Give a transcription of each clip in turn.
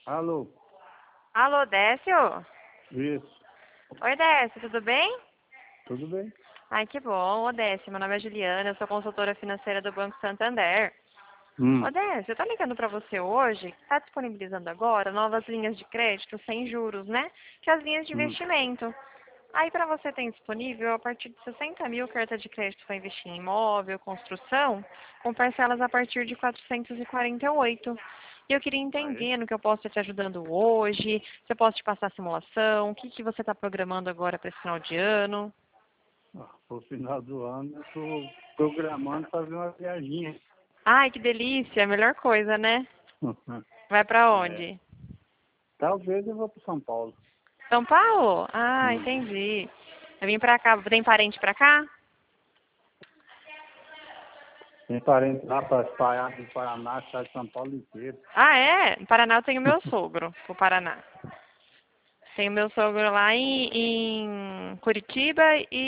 Alô? Alô, Décio? Isso. Oi, Décio, tudo bem? Tudo bem? Ai, que bom. Ô, Décio, meu nome é Juliana, eu sou consultora financeira do Banco Santander. Ô, Décio, eu tô ligando pra você hoje, tá disponibilizando agora novas linhas de crédito sem juros, né? Que é as linhas de Hum. investimento. Aí pra você tem disponível, a partir de 60 mil, carta de crédito para investir em imóvel, construção, com parcelas a partir de 448. E eu queria Aí. entender no que eu posso estar te ajudando hoje, se eu posso te passar a simulação, o que, que você está programando agora para esse final de ano. Pro final do ano eu tô programando fazer uma viaginha. Ai, que delícia, a melhor coisa, né? Vai para É. onde? Talvez eu vou para São Paulo. São Paulo? Ah, Uhum. entendi. Eu vim pra cá, tem parente pra cá? Tem parente lá para espalhar do Paraná, estado de São Paulo inteiro. Ah, é? No Paraná eu tenho meu sogro, pro Paraná. Tenho meu sogro lá em Curitiba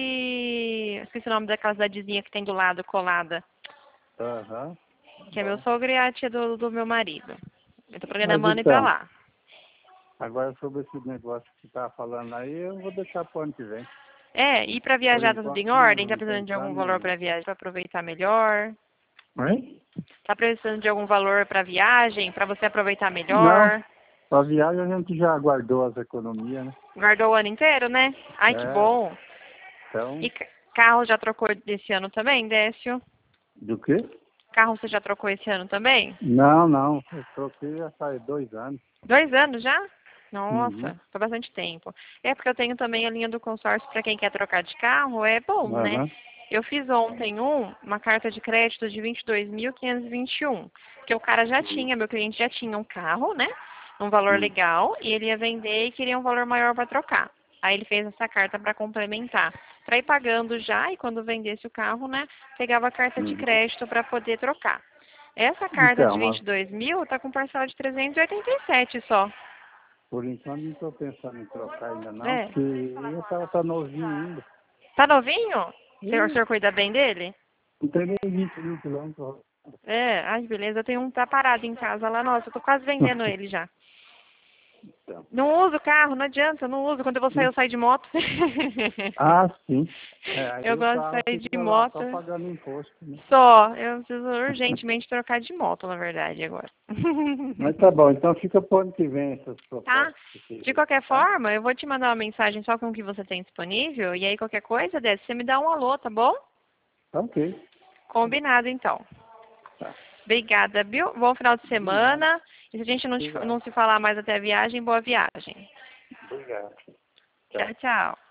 e esqueci o nome daquela cidadezinha que tem do lado, colada. Aham. Que é meu Bom. sogro e a tia do meu marido. Eu tô Mas programando ir pra então, lá. agora sobre esse negócio que você tá falando aí, eu vou deixar pro ano que vem. É, ir pra Por viajar tá tudo enquanto em ordem? Tá não tem precisando de algum plano valor nenhum. pra viagem pra aproveitar melhor? Hein? Tá precisando de algum valor pra viagem, pra você aproveitar Não, melhor? a viagem a gente já guardou as economias, né? Guardou o ano inteiro, né? Ai, que É, bom. então, E carro já trocou desse ano também, Décio? do quê? Carro você já trocou esse ano também? Não, eu troquei já faz 2 anos. 2 anos já? Uhum. Nossa, foi bastante tempo. É porque eu tenho também a linha do consórcio para quem quer trocar de carro, é bom, né? Aham. Eu fiz ontem uma carta de crédito de 22.521, porque o cara já tinha, meu cliente já tinha um carro, né? Um valor Hum. legal, e ele ia vender e queria um valor maior para trocar. Aí ele fez essa carta para complementar, para ir pagando já e quando vendesse o carro, né, pegava a carta de Uhum. crédito para poder trocar. Essa carta de Então, 22 mil tá com parcela de 387 só. por enquanto não estou pensando em trocar ainda não, É. porque o cara tá novinho ainda. Tá novinho? O Ih, senhor cuida bem dele? não tem nem 20 mil quilômetros. É, ai, beleza. Eu tenho um tá parado em casa lá. Nossa, eu tô quase vendendo ele já. Então. Não uso carro, não adianta, eu não uso. Quando eu saio de moto. Ah, sim. É, aí Eu o gosto de carro sair de fica lá moto. só pagando imposto, né? Só. Eu preciso urgentemente trocar de moto, na verdade, agora. Mas tá bom, então fica pro ano que vem essas Tá? propostas que você De fez, qualquer tá? forma, eu vou te mandar uma mensagem só com o que você tem disponível. E aí, qualquer coisa, Débora, você me dá um alô, tá bom? Tá ok. Combinado, então. Tá. Obrigada, viu? Bom final de De nada. semana. E se a gente não Obrigado. se falar mais até a viagem, boa viagem. Obrigado. Tchau. Tchau, tchau.